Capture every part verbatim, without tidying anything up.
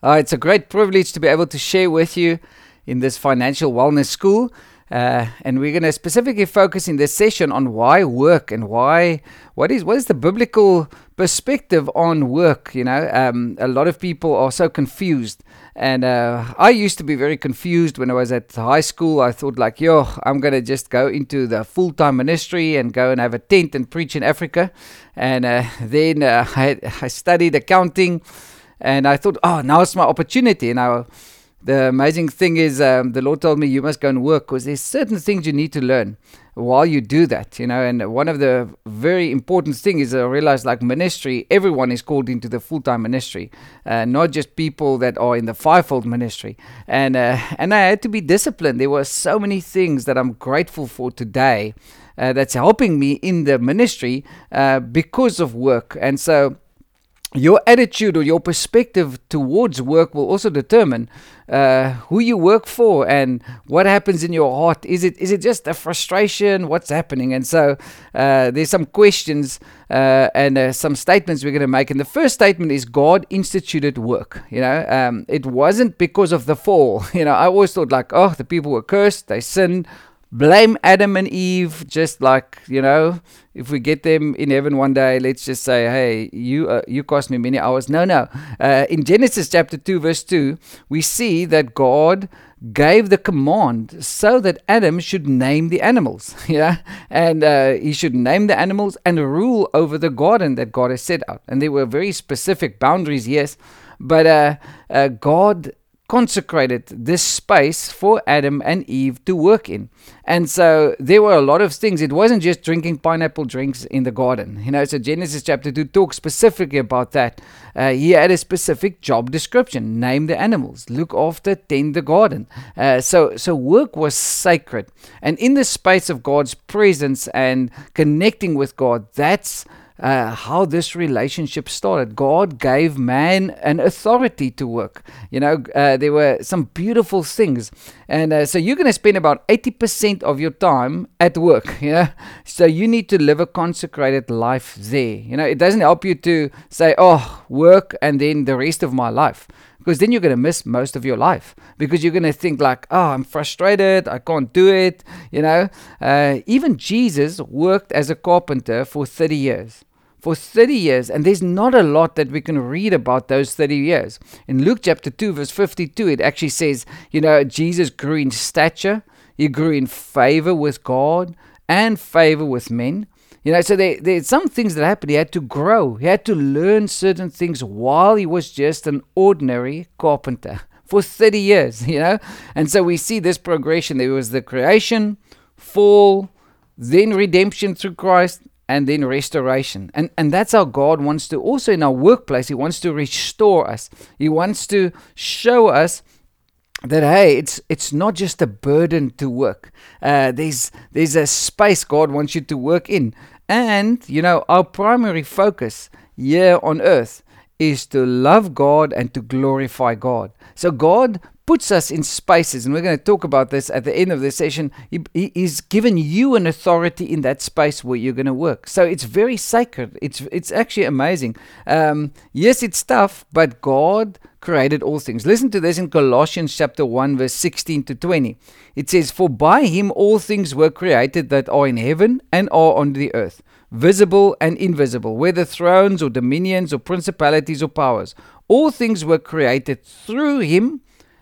Uh, it's a great privilege to be able to share with you in this financial wellness school. Uh, and we're going to specifically focus in this session on why work and why, what is what is the biblical perspective on work. You know, um, a lot of people are so confused. And uh, I used to be very confused when I was at high school. I thought like, yo, I'm going to just go into the full-time ministry and go and have a tent and preach in Africa. And uh, then uh, I, I studied accounting. And I thought, oh, now's my opportunity. And I, the amazing thing is, um, the Lord told me you must go and work because there's certain things you need to learn while you do that, you know. And one of the very important things is I realized, like ministry, everyone is called into the full-time ministry, uh, not just people that are in the fivefold ministry. And uh, and I had to be disciplined. There were so many things that I'm grateful for today uh, that's helping me in the ministry uh, because of work. And so your attitude or your perspective towards work will also determine uh, who you work for and what happens in your heart. Is it is it just a frustration? What's happening? And so uh, there's some questions uh, and uh, some statements we're going to make. And the first statement is God instituted work. You know, um, it wasn't because of the fall. You know, I always thought like, oh, the people were cursed, they sinned. Blame Adam and Eve, just like, you know, if we get them in heaven one day, let's just say, hey, you uh, you cost me many hours. No, no. Uh, in Genesis chapter two, verse two, we see that God gave the command so that Adam should name the animals, yeah, and uh, he should name the animals and rule over the garden that God has set out. And there were very specific boundaries, yes, but uh, uh, God consecrated this space for Adam and Eve to work in. And so there were a lot of things. It wasn't just drinking pineapple drinks in the garden. You know, so Genesis chapter two talks specifically about that. Uh, he had a specific job description. Name the animals. Look after, tend the garden. Uh, so, so work was sacred. And in the space of God's presence and connecting with God, that's Uh, how this relationship started. God gave man an authority to work. You know, uh, there were some beautiful things. And uh, so you're going to spend about eighty percent of your time at work. You know? So you need to live a consecrated life there. You know, it doesn't help you to say, oh, work and then the rest of my life. Because then you're going to miss most of your life. Because you're going to think like, oh, I'm frustrated, I can't do it, you know. Uh, even Jesus worked as a carpenter for thirty years. For thirty years. And there's not a lot that we can read about those thirty years. In Luke chapter two, verse fifty-two, it actually says, you know, Jesus grew in stature. He grew in favor with God and favor with men. You know, so there, there's some things that happened. He had to grow. He had to learn certain things while he was just an ordinary carpenter for thirty years, you know. And so we see this progression. There was the creation, fall, then redemption through Christ, and then restoration. And and that's how God wants to, also in our workplace, he wants to restore us. He wants to show us that, hey, it's it's not just a burden to work. Uh, there's there's a space God wants you to work in. And, you know, our primary focus here on earth is to love God and to glorify God. So God puts us in spaces, and we're going to talk about this at the end of this session. He, he, he's given you an authority in that space where you're going to work. So it's very sacred. It's it's actually amazing. Um, yes, it's tough, but God created all things. Listen to this in Colossians chapter one, verse sixteen to twenty. It says, for by him all things were created that are in heaven and are on the earth, visible and invisible, whether thrones or dominions or principalities or powers. All things were created through him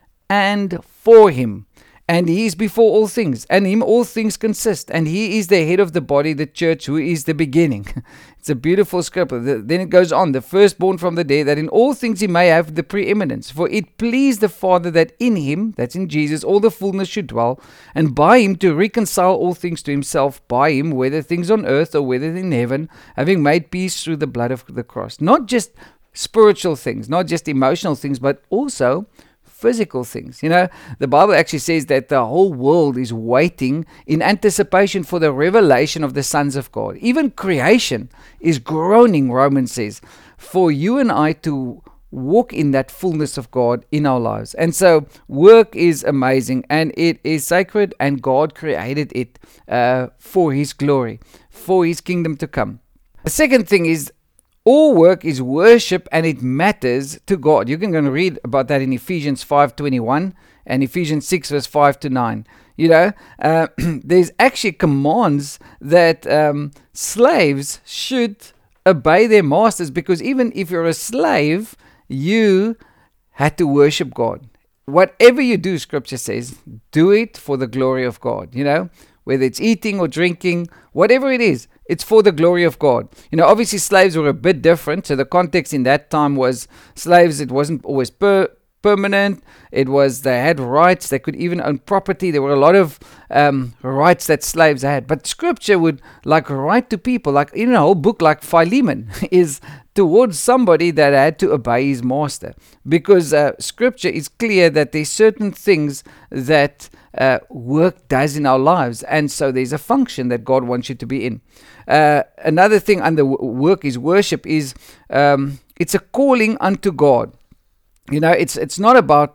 and for him. And he is before all things, and in him all things consist. And he is the head of the body, the church, who is the beginning. It's a beautiful scripture. Then it goes on, the firstborn from the dead, that in all things he may have the preeminence. For it pleased the Father that in him, that's in Jesus, all the fullness should dwell, and by him to reconcile all things to himself, by him, whether things on earth or whether in heaven, having made peace through the blood of the cross. Not just spiritual things, not just emotional things, but also physical things. You know, the Bible actually says that the whole world is waiting in anticipation for the revelation of the sons of God. Even creation is groaning, Romans says, for you and I to walk in that fullness of God in our lives. And so work is amazing, and it is sacred, and God created it uh, for his glory, for his kingdom to come. The second thing is All work is worship and it matters to God. You can go and read about that in Ephesians five twenty-one and Ephesians six verse five to nine. You know, uh, there's actually commands that um, slaves should obey their masters, because even if you're a slave, you had to worship God. Whatever you do, Scripture says, do it for the glory of God. You know, whether it's eating or drinking, whatever it is, it's for the glory of God. You know, obviously slaves were a bit different. So the context in that time was slaves, it wasn't always per- permanent. It was, they had rights. They could even own property. There were a lot of um, rights that slaves had. But Scripture would like write to people, like in a whole book like Philemon is towards somebody that had to obey his master. Because uh, Scripture is clear that there's certain things that uh, work does in our lives. And so there's a function that God wants you to be in. Uh, another thing under work is worship is um, it's a calling unto God. You know, it's it's not about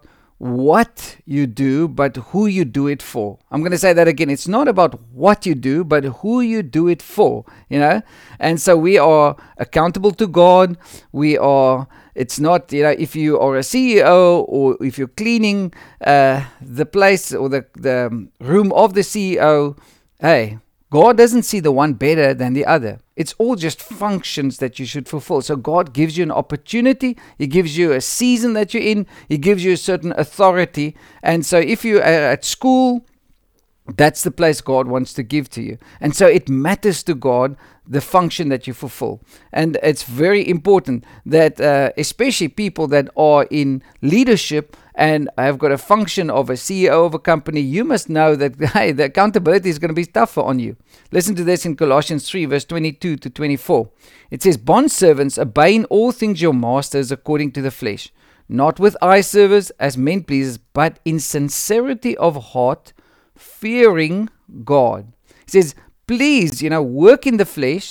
what you do, but who you do it for. I'm going to say that again. It's not about what you do, but who you do it for, you know. And so we are accountable to God. We are, it's not, you know, if you are a C E O or if you're cleaning uh, the place or the, the room of the C E O, hey, God doesn't see the one better than the other. It's all just functions that you should fulfill. So God gives you an opportunity. He gives you a season that you're in. He gives you a certain authority. And so if you're at school, that's the place God wants to give to you. And so it matters to God the function that you fulfill. And it's very important that uh, especially people that are in leadership and have got a function of a C E O of a company, you must know that, hey, the accountability is going to be tougher on you. Listen to this in Colossians three, verse twenty-two to twenty-four. It says, "Bondservants, obey in all things your masters according to the flesh, not with eye service as men pleasers, but in sincerity of heart, fearing God." It says, please, you know, work in the flesh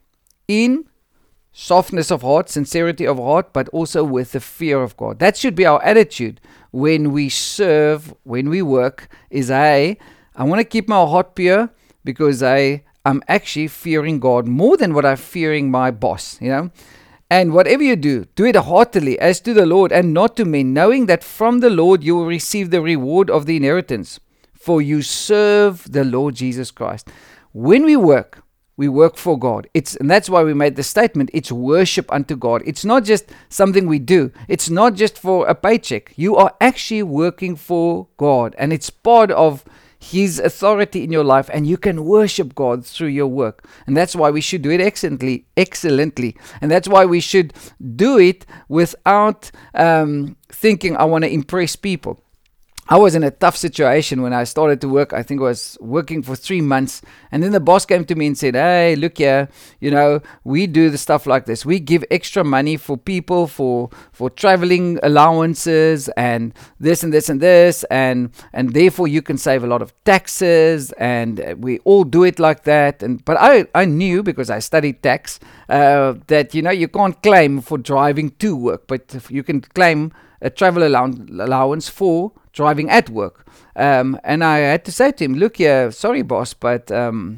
in softness of heart, sincerity of heart, but also with the fear of God. That should be our attitude when we serve, when we work, is I, I want to keep my heart pure because I, I'm actually fearing God more than what I'm fearing my boss, you know. And whatever you do, do it heartily as to the Lord and not to men, knowing that from the Lord you will receive the reward of the inheritance, for you serve the Lord Jesus Christ. When we work, we work for God. It's and that's why we made the statement, it's worship unto God. It's not just something we do. It's not just for a paycheck. You are actually working for God, and it's part of His authority in your life, and you can worship God through your work. And that's why we should do it excellently, excellently. And that's why we should do it without um, thinking, I want to impress people. I was in a tough situation when I started to work. I think I was working for three months. And then the boss came to me and said, hey, look here, you know, we do the stuff like this. We give extra money for people for for traveling allowances and this and this and this. And, and therefore you can save a lot of taxes. And we all do it like that. And But I, I knew, because I studied tax, uh, that, you know, you can't claim for driving to work. But you can claim a travel allow- allowance for driving at work. Um, and I had to say to him, look here, sorry boss, but um,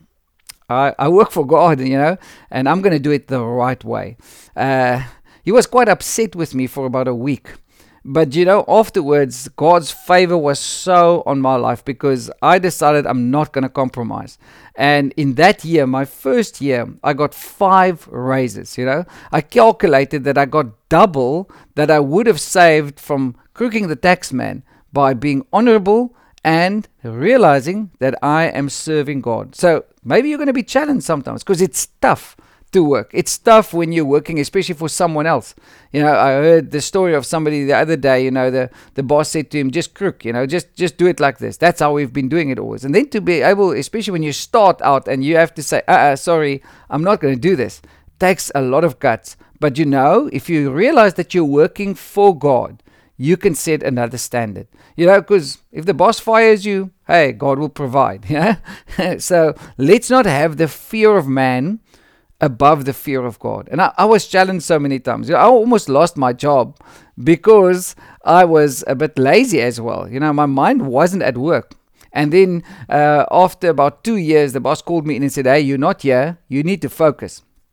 I, I work for God, you know, and I'm going to do it the right way. Uh, he was quite upset with me for about a week. But, you know, afterwards, God's favor was so on my life because I decided I'm not going to compromise. And in that year, my first year, I got five raises, you know. I calculated that I got double that I would have saved from crooking the tax man by being honorable and realizing that I am serving God. So maybe you're going to be challenged sometimes because it's tough to work. It's tough when you're working, especially for someone else. You know, I heard the story of somebody the other day, you know, the, the boss said to him, just crook, you know, just, just do it like this. That's how we've been doing it always. And then to be able, especially when you start out and you have to say, uh-uh, sorry, I'm not going to do this, takes a lot of guts. But you know, if you realize that you're working for God, you can set another standard, you know, because if the boss fires you, hey, God will provide, you know. So let's not have the fear of man above the fear of God. And I, I was challenged so many times. You know, I almost lost my job because I was a bit lazy as well. You know, my mind wasn't at work. And then uh, after about two years, the boss called me in and said, hey, you're not here. You need to focus.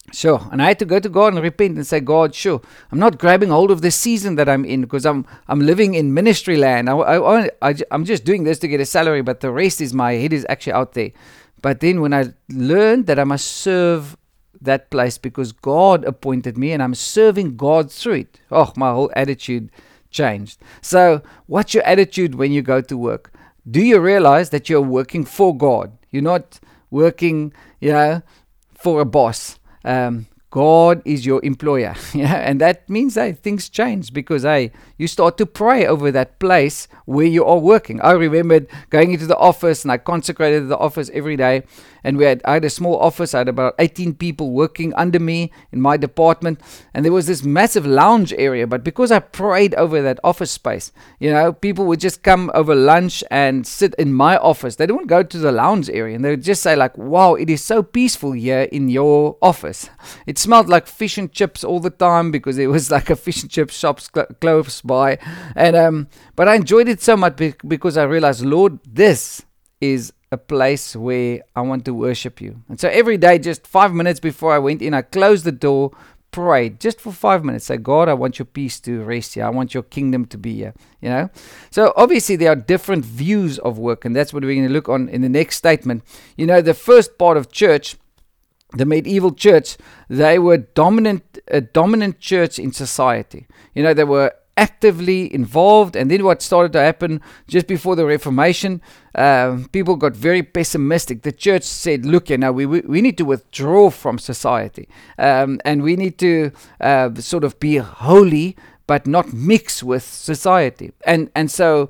Sure. And I had to go to God and repent and say, God, sure, I'm not grabbing hold of the season that I'm in because I'm I'm living in ministry land. I, I, I, I'm just doing this to get a salary, but the rest is my head is actually out there. But then when I learned that I must serve that place because God appointed me and I'm serving God through it, oh, my whole attitude changed. So what's your attitude when you go to work? Do you realize that you're working for God? You're not working, you know, for a boss. Um, God is your employer, yeah, and that means hey, things change because hey, you start to pray over that place where you are working. I remembered going into the office and I consecrated the office every day. And we had I had a small office. I had about eighteen people working under me in my department, and there was this massive lounge area. But because I prayed over that office space, you know, people would just come over lunch and sit in my office. They didn't go to the lounge area, and they would just say like, "Wow, it is so peaceful here in your office." It smelled like fish and chips all the time because there was like a fish and chip shop cl- close by, and um, but I enjoyed it so much be- because I realized, Lord, this is a place where I want to worship you. And so every day, just five minutes before I went in, I closed the door, prayed just for five minutes. Say, God, I want your peace to rest here. I want your kingdom to be here. You know? So obviously there are different views of work, and that's what we're going to look on in the next statement. You know, the first part of church, the medieval church, they were dominant, a dominant church in society. You know, they were actively involved, and then what started to happen just before the Reformation, uh, people got very pessimistic. The church said, look, you know, we we, we need to withdraw from society, um, and we need to uh, sort of be holy but not mix with society. And and so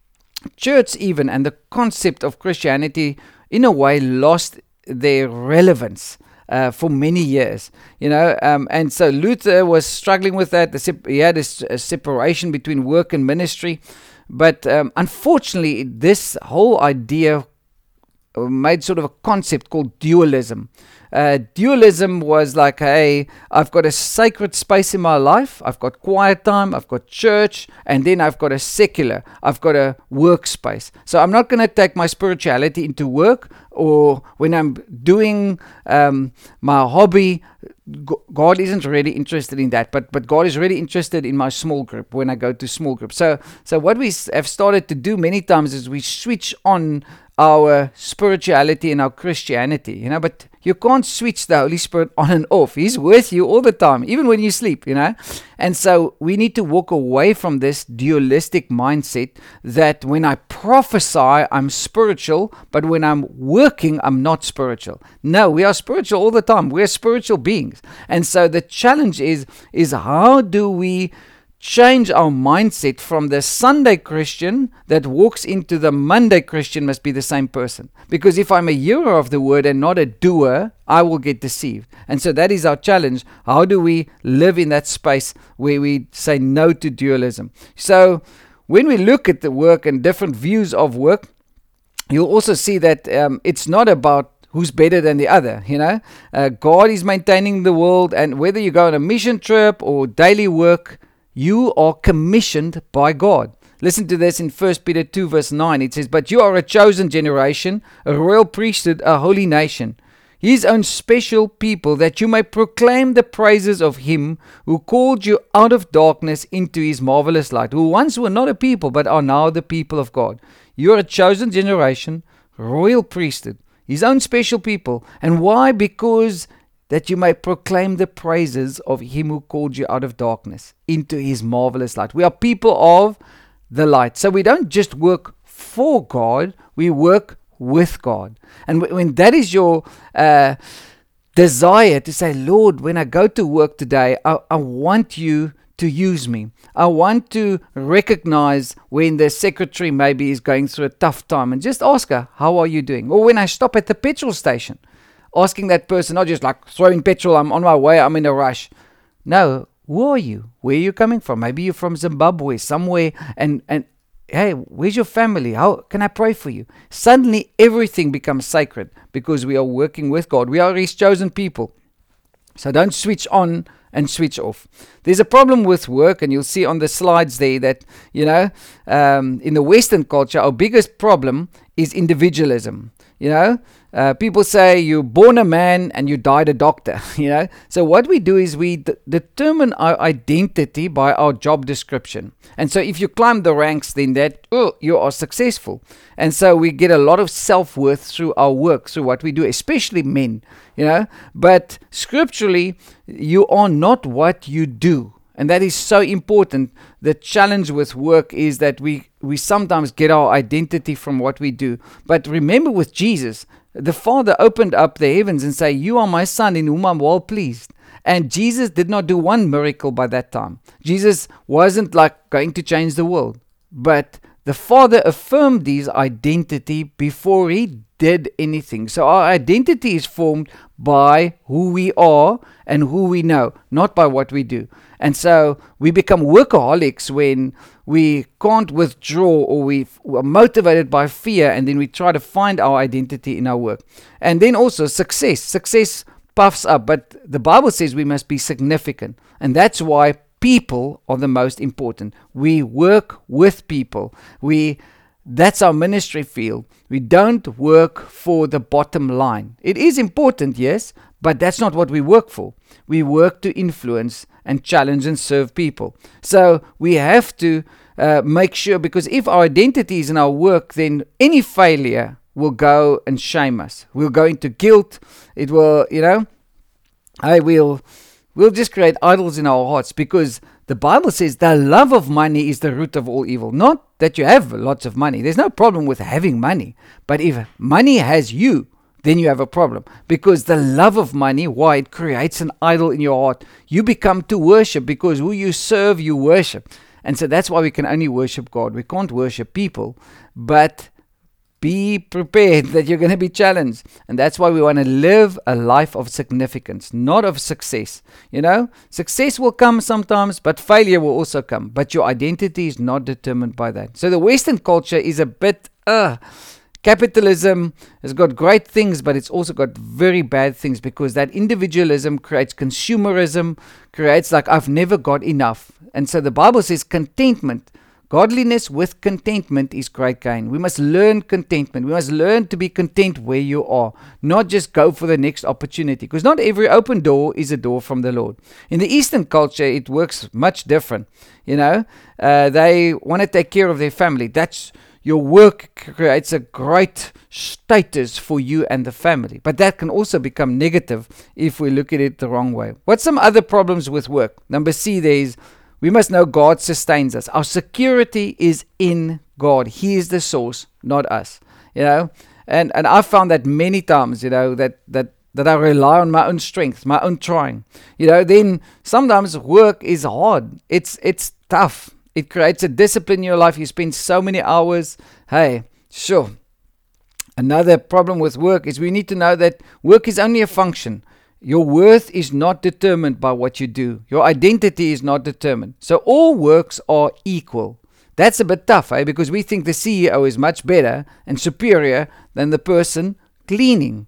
church even and the concept of Christianity in a way lost their relevance Uh, for many years, you know, um, and so Luther was struggling with that. The sep- he had a, s- a separation between work and ministry, but um, unfortunately, this whole idea made sort of a concept called dualism. Uh, dualism was like, hey, I've got a sacred space in my life, I've got quiet time, I've got church, and then I've got a secular, I've got a workspace. So I'm not going to take my spirituality into work, or when I'm doing um, my hobby, God isn't really interested in that, but but God is really interested in my small group when I go to small group. So so what we have started to do many times is we switch on our spirituality and our Christianity, you know, but you can't switch the Holy Spirit on and off. He's with you all the time, even when you sleep, you know. And so we need to walk away from this dualistic mindset that when I prophesy, I'm spiritual, but when I'm working, I'm not spiritual. No, we are spiritual all the time. We're spiritual beings. And so the challenge is, is how do we change our mindset from the Sunday Christian that walks into the Monday Christian must be the same person. Because if I'm a hearer of the word and not a doer, I will get deceived. And so that is our challenge. How do we live in that space where we say no to dualism? So when we look at the work and different views of work, you'll also see that um, it's not about who's better than the other, you know. Uh, God is maintaining the world, and whether you go on a mission trip or daily work, you are commissioned by God. Listen to this in First Peter two verse nine. It says, but you are a chosen generation, a royal priesthood, a holy nation, his own special people, that you may proclaim the praises of him who called you out of darkness into his marvelous light, who once were not a people, but are now the people of God. You are a chosen generation, royal priesthood, his own special people. And why? Because that you may proclaim the praises of him who called you out of darkness into his marvelous light. We are people of the light. So we don't just work for God, we work with God. And w- when that is your uh, desire to say, Lord, when I go to work today, I, I want you to use me. I want to recognize when the secretary maybe is going through a tough time and just ask her, how are you doing? Or when I stop at the petrol station, asking that person, not just like throwing petrol, I'm on my way, I'm in a rush. No, who are you? Where are you coming from? Maybe you're from Zimbabwe, somewhere, and, and hey, where's your family? How can I pray for you? Suddenly everything becomes sacred because we are working with God. We are his chosen people. So don't switch on and switch off. There's a problem with work, and you'll see on the slides there that, you know, um, in the Western culture, our biggest problem is individualism. You know, Uh, people say you're born a man and you died a doctor, you know. So what we do is we d- determine our identity by our job description. And so if you climb the ranks, then that, oh, you are successful. And so we get a lot of self-worth through our work, through what we do, especially men, you know. But scripturally, you are not what you do. And that is so important. The challenge with work is that we, we sometimes get our identity from what we do. But remember with Jesus, the Father opened up the heavens and said, you are my Son in whom I'm well pleased. And Jesus did not do one miracle by that time. Jesus wasn't like going to change the world. But the Father affirmed his identity before he did anything. So our identity is formed by who we are and who we know, not by what we do. And so we become workaholics when we can't withdraw, or we are motivated by fear, and then we try to find our identity in our work. And then also success. Success puffs up, but the Bible says we must be significant. And that's why people are the most important. We work with people. We That's our ministry field. We don't work for the bottom line. It is important, yes, but that's not what we work for. We work to influence and challenge and serve people. So we have to uh, make sure, because if our identity is in our work, then any failure will go and shame us. We'll go into guilt. It will, you know, I will, we'll just create idols in our hearts, because the Bible says the love of money is the root of all evil. Not that you have lots of money. There's no problem with having money. But if money has you, then you have a problem. Because the love of money, why? It creates an idol in your heart. You become to worship, because who you serve, you worship. And so that's why we can only worship God. We can't worship people. But be prepared that you're going to be challenged. And that's why we want to live a life of significance, not of success. You know, success will come sometimes, but failure will also come. But your identity is not determined by that. So the Western culture is a bit, uh, capitalism has got great things, but it's also got very bad things, because that individualism creates consumerism, creates like, I've never got enough. And so the Bible says contentment. Godliness with contentment is great gain. We must learn contentment. We must learn to be content where you are, not just go for the next opportunity, because not every open door is a door from the Lord. In the Eastern culture, it works much different. You know, uh, they want to take care of their family. That's your work creates a great status for you and the family. But that can also become negative if we look at it the wrong way. What's some other problems with work? Number C, there is we must know God sustains us. Our security is in God. He is the source, not us. You know, and and I've found that many times. You know that that that I rely on my own strength, my own trying. You know, then sometimes work is hard. It's it's tough. It creates a discipline in your life. You spend so many hours. Hey, sure. Another problem with work is we need to know that work is only a function. Your worth is not determined by what you do. Your identity is not determined. So all works are equal. That's a bit tough, eh? Because we think the C E O is much better and superior than the person cleaning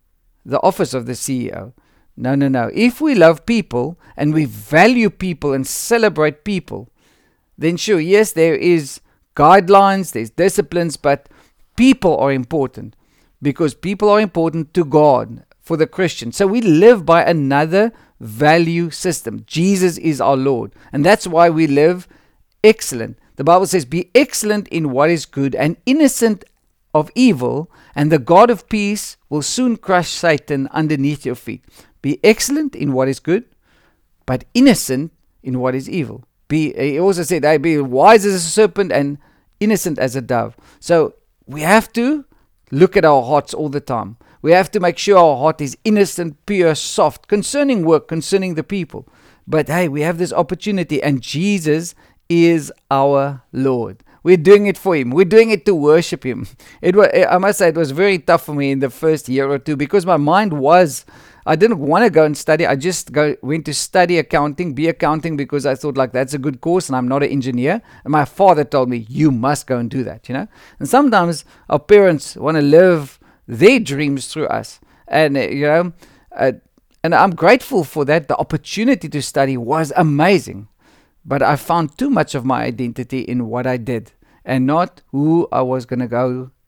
the office of the C E O. No, no, no. If we love people and we value people and celebrate people, then sure, yes, there is guidelines, there's disciplines, but people are important, because people are important to God. For the Christian. So we live by another value system. Jesus is our Lord. And that's why we live excellent. The Bible says, be excellent in what is good and innocent of evil, and the God of peace will soon crush Satan underneath your feet. Be excellent in what is good, but innocent in what is evil. Be, he also said, I be wise as a serpent and innocent as a dove. So we have to look at our hearts all the time. We have to make sure our heart is innocent, pure, soft, concerning work, concerning the people. But hey, we have this opportunity, and Jesus is our Lord. We're doing it for Him. We're doing it to worship Him. It was, I must say, it was very tough for me in the first year or two, because my mind was, I didn't want to go and study. I just go, went to study accounting, be accounting, because I thought like that's a good course, and I'm not an engineer. And my father told me, you must go and do that, you know. And sometimes our parents want to live their dreams through us, and uh, you know, uh, and I'm grateful for that. The opportunity to study was amazing, but I found too much of my identity in what I did and not who I was going to go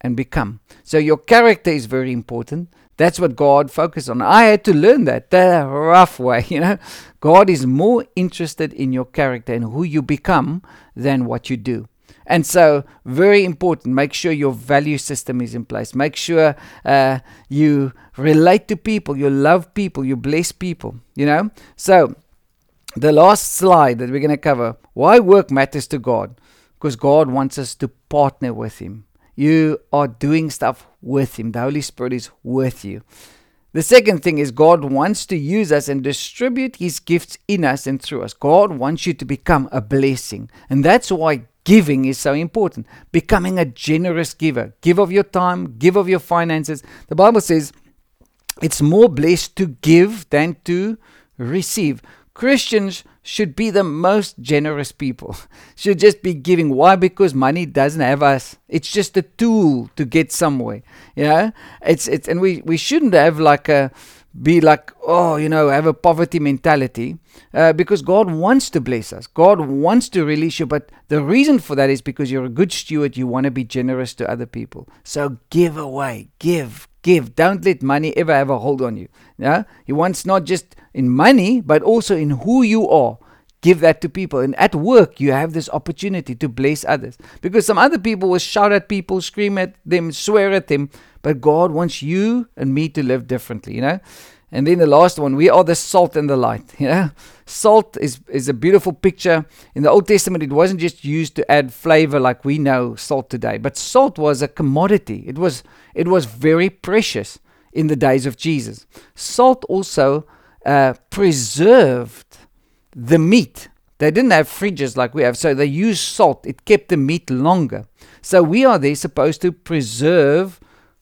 and become. So your character is very important. That's what God focused on. I had to learn that the rough way, you know. God is more interested in your character and who you become than what you do. And so, very important, make sure your value system is in place. Make sure uh, you relate to people, you love people, you bless people, you know. So, the last slide that we're going to cover, why work matters to God. Because God wants us to partner with Him. You are doing stuff with Him. The Holy Spirit is with you. The second thing is God wants to use us and distribute His gifts in us and through us. God wants you to become a blessing. And that's why giving is so important. Becoming a generous giver. Give of your time, give of your finances. The Bible says it's more blessed to give than to receive. Christians should be the most generous people. Should just be giving. Why? Because money doesn't have us. It's just a tool to get somewhere. You know? It's it's and we, we shouldn't have like a be like, oh, you know, have a poverty mentality, uh, because God wants to bless us. God wants to release you, but the reason for that is because you're a good steward. You want to be generous to other people. So give away, give, give. Don't let money ever have a hold on you. Yeah? He wants not just in money, but also in who you are. Give that to people. And at work, you have this opportunity to bless others. Because some other people will shout at people, scream at them, swear at them. But God wants you and me to live differently, you know. And then the last one, we are the salt and the light, you know. Salt is, is a beautiful picture. In the Old Testament, it wasn't just used to add flavor like we know salt today. But salt was a commodity. It was, it was very precious in the days of Jesus. Salt also uh, preserved the meat. They didn't have fridges like we have, so they used salt. It kept the meat longer. So we are there supposed to preserve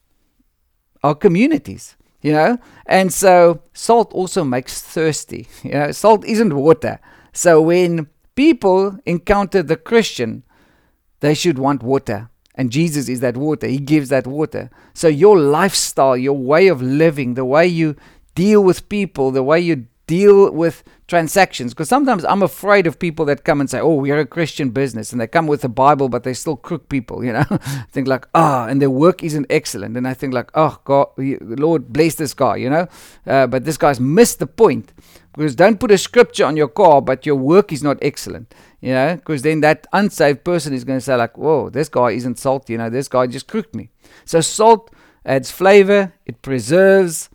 our communities, you know. And so salt also makes thirsty. You know, salt isn't water. So when people encounter the Christian, they should want water. And Jesus is that water. He gives that water. So your lifestyle, your way of living, the way you deal with people, the way you deal with transactions, because sometimes I'm afraid of people that come and say, oh, we're a Christian business, and they come with the Bible, but they're still crook people, you know. I think like, ah, oh, and their work isn't excellent, and I think like, oh, God, Lord, bless this guy, you know, uh, but this guy's missed the point, because don't put a scripture on your car, but your work is not excellent, you know, because then that unsaved person is going to say like, whoa, this guy isn't salt, you know, this guy just crooked me. So salt adds flavor, it preserves,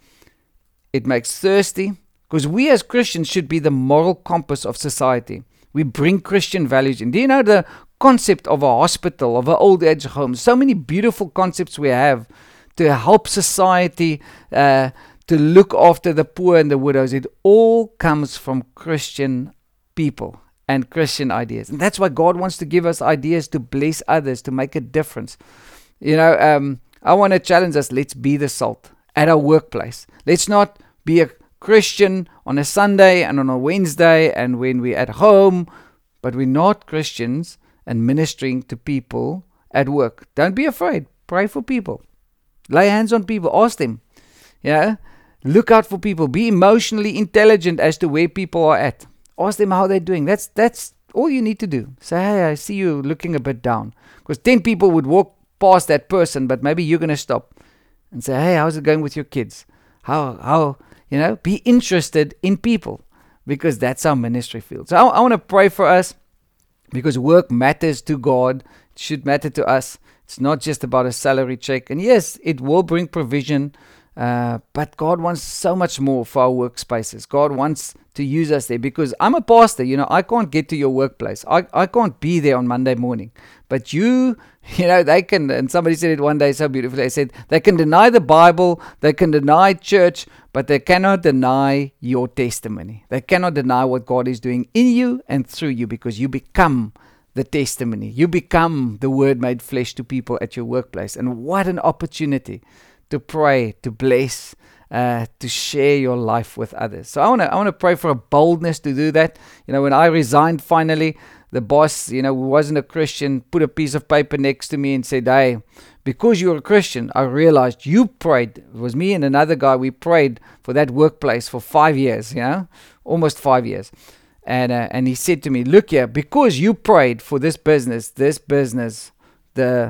it makes thirsty. Because we as Christians should be the moral compass of society. We bring Christian values in. Do you know the concept of a hospital, of an old age home? So many beautiful concepts we have to help society, uh, to look after the poor and the widows. It all comes from Christian people and Christian ideas. And that's why God wants to give us ideas to bless others, to make a difference. You know, um, I want to challenge us. Let's be the salt at our workplace. Let's not be a Christian on a Sunday and on a Wednesday and when we're at home, but we're not Christians and ministering to people at work. Don't be afraid. Pray for people. Lay hands on people. Ask them. Yeah. Look out for people. Be emotionally intelligent as to where people are at. Ask them how they're doing. That's that's all you need to do. Say, hey, I see you looking a bit down. Because ten people would walk past that person, but maybe you're going to stop and say, hey, how's it going with your kids? How how You know, be interested in people, because that's our ministry field. So I, I want to pray for us, because work matters to God. It should matter to us. It's not just about a salary check. And yes, it will bring provision, uh, but God wants so much more for our workspaces. God wants to use us there, because I'm a pastor. You know, I can't get to your workplace. I, I can't be there on Monday morning. But you, you know, they can, and somebody said it one day so beautifully. They said, they can deny the Bible, they can deny church, but they cannot deny your testimony. They cannot deny what God is doing in you and through you, because you become the testimony. You become the word made flesh to people at your workplace. And what an opportunity to pray, to bless, uh, to share your life with others. So I want to I want to pray for a boldness to do that. You know, when I resigned finally, the boss, you know, who wasn't a Christian, put a piece of paper next to me and said, hey, because you're a Christian, I realized you prayed. It was me and another guy, we prayed for that workplace for five years, you know, almost five years. And uh, and he said to me, look here, because you prayed for this business, this business, the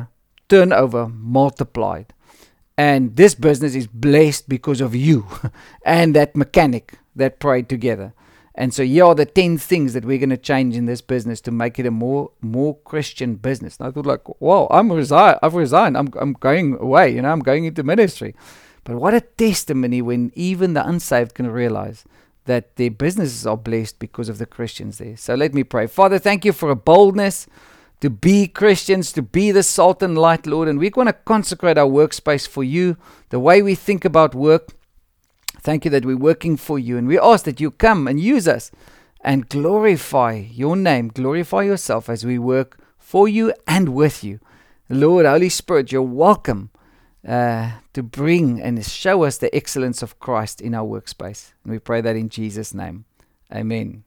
turnover multiplied. And this business is blessed because of you and that mechanic that prayed together. And so here are the ten things that we're going to change in this business to make it a more more Christian business. And I thought, like, wow, I'm resi- I've resigned. I'm I'm going away. You know, I'm going into ministry. But what a testimony when even the unsaved can realize that their businesses are blessed because of the Christians there. So let me pray. Father, thank you for a boldness to be Christians, to be the salt and light, Lord. And we want to consecrate our workspace for you, the way we think about work. Thank you that we're working for you. And we ask that you come and use us and glorify your name, glorify yourself as we work for you and with you. Lord, Holy Spirit, you're welcome uh, to bring and show us the excellence of Christ in our workspace. And we pray that in Jesus' name. Amen.